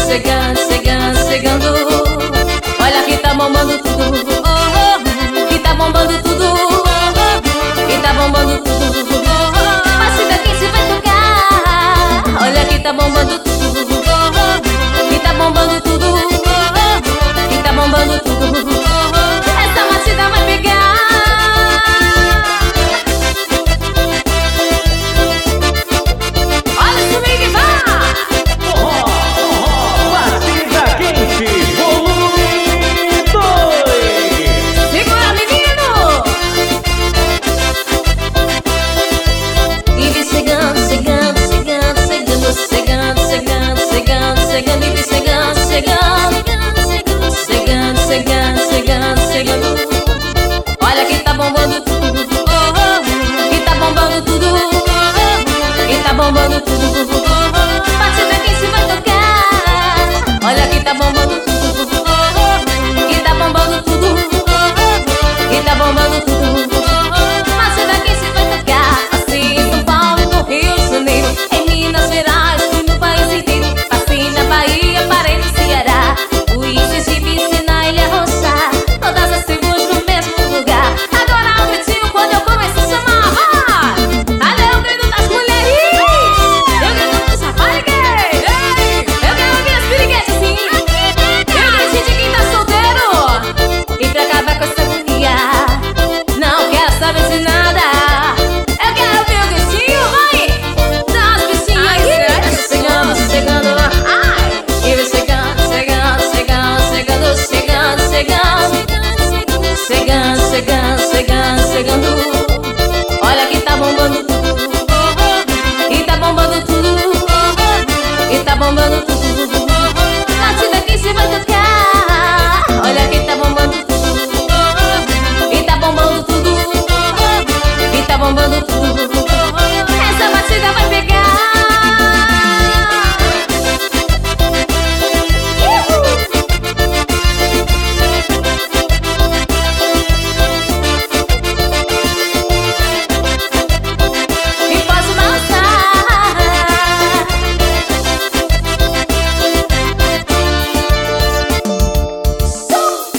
chegando, chegando, chegando. Olha que tá bombando tudo, oh, oh, que tá bombando tudo, oh, oh, que tá bombando tudo, oh, oh. Mas se daqui se vai tocar. Olha que tá bombando tudo, oh, oh, que tá bombando tudo, oh, oh, que tá bombando tudo, oh, oh. Essa batida vai pegar. Olha que tá bombando tudo, oh, oh, que tá bombando tudo, oh, oh, que tá bombando tudo, oh, oh. Bate daqui se vai tocar. Olha que tá bombando tudo, oh, oh, que tá bombando tudo, oh, oh, que tá bombando tudo, oh, oh. Bate daqui se vai tocar. Assim em São Paulo, no Rio de Janeiro, em Minas Gerais e no país inteiro. Passei na Bahia, parei no Ceará, fui em Sergipe, na Ilha Roxa. Todas as tribos no mesmo lugar. Agora o gritinho quando eu começo a chamar. Olha o grito das mulheres, eu grito dos rapazes. Eu quero ouvir as piriguetes assim. Eu grito de quem tá solteiro. E pra acabar com essa agonia, não quero saber de nada. Eu quero ouvir o gritinho, vai, das bichinhas. Chegando, chegando, ai. E vem chegando, chegando, chegando, chegando, chegando, chegando. Chegando, chegando, chegando, chegando. Olha que tá bombando tudo, oh, oh, que tá bombando tudo, oh, oh, que tá bombando tudo.